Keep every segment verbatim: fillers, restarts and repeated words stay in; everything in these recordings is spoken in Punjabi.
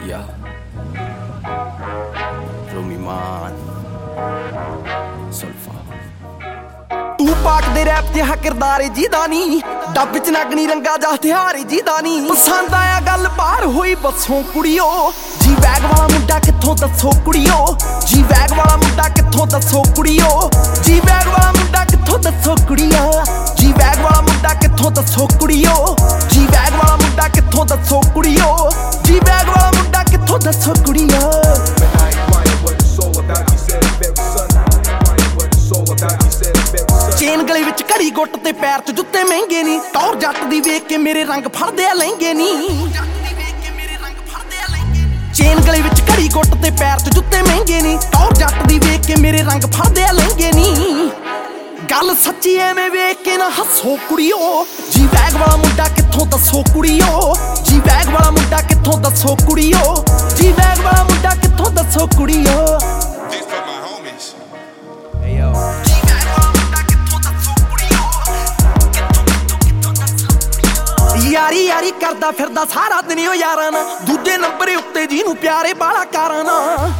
Yeah. Rumi Man Sulfa ਤੂੰ ਪਾਕ ਦੇ ਰੈਪ ਤੇ ਹਕਰਦਾਰੇ ਜਿਹਦਾ ਨੀ ਡੱਬ ਚ ਨਗਣੀ ਰੰਗਾ ਜਾ ਹਥਿਆਰੇ ਜਿਹਦਾ ਨੀ ਪਸੰਦ ਆਇਆ ਗੱਲ ਬਾਹਰ ਹੋਈ ਬੱਸੋਂ ਕੁੜੀਓ ਜੀ ਵੈਗ ਵਾਲਾ ਮੁੰਡਾ ਕਿੱਥੋਂ ਦੱਸੋ ਕੁੜੀਓ ਜੀ ਵੈਗ ਵਾਲਾ ਮੁੰਡਾ ਕਿੱਥੋਂ ਦੱਸੋ ਕੁੜੀਓ ਜੀ ਵੈਗ ਵਾਲਾ ਮੁੰਡਾ ਕਿੱਥੋਂ ਦੱਸੋ ਕੁੜੀਓ ਜੀ ਵੈਗ ਵਾਲਾ ਮੁੰਡਾ ਕਿੱਥੋਂ ਦੱਸੋ ਕੁੜੀਓ ਜੀ ਵੈਗ ਵਾਲਾ ਮੁੰਡਾ ਕਿੱਥੋਂ ਦੱਸੋ ਕੁੜੀਓ ਜੀ ਵੈਗ ਵਾਲਾ ਮੁੰਡਾ ਕਿੱਥੋਂ ਦੱਸੋ ਕੁੜੀਓ ਚੇਨ ਗਲੇ ਵਿੱਚ ਘੜੀ ਗੁੱਟ ਤੇ ਪੈਰ 'ਚ ਜੁੱਤੇ ਮਹਿੰਗੇ ਨੀ ਟੌਰ ਜੱਟ ਦੀ ਵੇਖ ਕੇ ਮੇਰੇ ਰੰਗ ਫੜਦੇ ਆ ਲਹਿੰਗੇ ਨੀ ਚੇਨ ਗਲੇ ਵਿੱਚ ਘੜੀ ਗੁੱਟ ਤੇ ਪੈਰ 'ਚ ਜੁੱਤੇ ਮਹਿੰਗੇ ਨੀ ਟੌਰ ਜੱਟ ਦੀ ਵੇਖ ਕੇ ਮੇਰੇ ਰੰਗ ਫੜਦੇ ਆ ਲਹਿੰਗੇ ਨੀ ਗੱਲ ਸੱਚੀ ਐਵੇਂ ਵੇਖ ਕੇ ਨਾ ਹੱਸੋ ਕੁੜੀਓ ਜੀ ਵੈਗ ਵਾਲਾ ਮੁੰਡਾ ਕਿੱਥੋਂ ਦੱਸੋ ਕੁੜੀਓ ਜੀ ਵੈਗ ਵਾਲਾ ਮੁੰਡਾ ਕਿੱਥੋਂ ਦੱਸੋ ਕੁੜੀਓ ਜੀ ਵੈਗ ਵਾਲਾ ਮੁੰਡਾ ਕਿੱਥੋਂ ਦੱਸੋ ਕੁੜੀਓ ਯਾਰੀ ਯਾਰੀ ਕਰਦਾ ਫਿਰਦਾ ਸਾਰਾ ਦਿਨ ਓ ਯਾਰਾਂ ਨਾ ਦੂਜੇ ਨੰਬਰ ਉੱਤੇ ਜਿਹਨੂੰ ਪਿਆਰੇ ਬਾਲਾ ਕਾਰਾਂ ਨਾ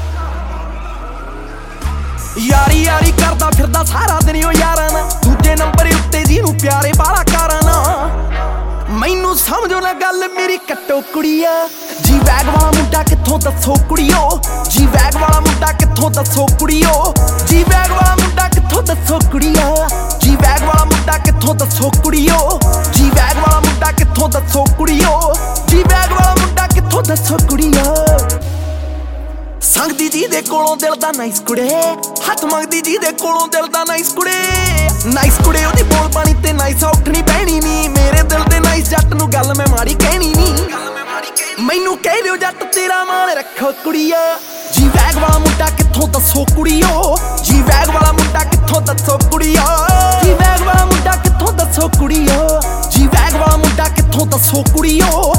ਯਾਰੀ ਯਾਰੀ ਕਰਦਾ ਫਿਰਦਾ ਸਾਰਾ ਦਿਨ ਓ ਯਾਰਾਂ ਨਾ ਦੂਜੇ ਨੰਬਰ ਉੱਤੇ ਜਿਹਨੂੰ ਪਿਆਰੇ ਬਾਲਾ ਕਾਰਾਂ ਨਾ ਮੈਨੂੰ ਸਮਝੋ ਨਾ ਗੱਲ ਮੇਰੀ ਕੱਟੋ ਕੁੜੀਆ ਜੀ ਵੈਗ ਵਾਲਾ ਮੁੰਡਾ ਕਿੱਥੋਂ ਦੱਸੋ ਕੁੜੀਓ ਜੀ ਵੈਗ ਵਾਲਾ ਮੁੰਡਾ ਕਿੱਥੋਂ ਦੱਸੋ ਕੁੜੀਓ ਜੀ ਵੈਗ ਵਾਲਾ ਮੁੰਡਾ ਕਿੱਥੋਂ ਦੱਸੋ ਕੁੜੀਆ ਜੀ ਵੈਗ ਵਾਲਾ ਮੁੰਡਾ ਕਿੱਥੋਂ ਦੱਸੋ ਕੁੜੀਓ ਜੀ ਵੈਗ ਵਾਲਾ ਮੁੰਡਾ ਕਿੱਥੋਂ ਦੱਸੋ ਕੁੜੀਓ ਜੀ ਵੈਗ ਵਾਲਾ ਮੁੰਡਾ ਕਿੱਥੋਂ ਦੱਸੋ ਕੁੜੀਓ ਸੰਗਦੀ ਜੀ ਦੇ ਕੋਲੋਂ ਦਿਲ ਦਾ ਨਾਈਸ ਕੁੜੇ ਹੱਥ ਮੰਗਦੀ ਜੀ ਦੇ ਕੋਲੋਂ ਦਿਲ ਦਾ ਨਾਈਸ ਕੁੜੇ ਨਾਈਸ ਕੁੜੇ ਉਹਦੀ ਬੋਲ ਪਾਣੀ ਤੇ ਨਾਈਸ ਉੱਠਣੀ ਪੈਣੀ ਨੀ ਮੇਰੇ ਦਿਲ ਦੇ ਨਾਈਸ ਜੱਟ ਨੂੰ ਗੱਲ ਮੈਂ ਮਾੜੀ ਕਹਿਣੀ ਨੀ ਮੈਨੂੰ ਕਹਿ ਦਿਓ ਜੱਟ ਤੇਰਾ ਮਾਣ ਰੱਖੋ ਕੁੜੀਆ ਜੀ ਵੈਗ ਵਾਲਾ ਮੁੰਡਾ ਕਿੱਥੋਂ ਦੱਸੋ ਕੁੜੀਓ ਜੀ ਵੈਗ ਵਾਲਾ ਮੁੰਡਾ ਕਿੱਥੋਂ ਦੱਸੋ ਕੁੜੀਓ ਜੀ ਵੈਗ ਵਾਲਾ ਮੁੰਡਾ ਕਿੱਥੋਂ ਦੱਸੋ ਕੁੜੀਓ ਜੀ ਵੈਗ ਵਾਲਾ ਮੁੰਡਾ ਕਿੱਥੋਂ ਦੱਸੋ ਕੁੜੀਓ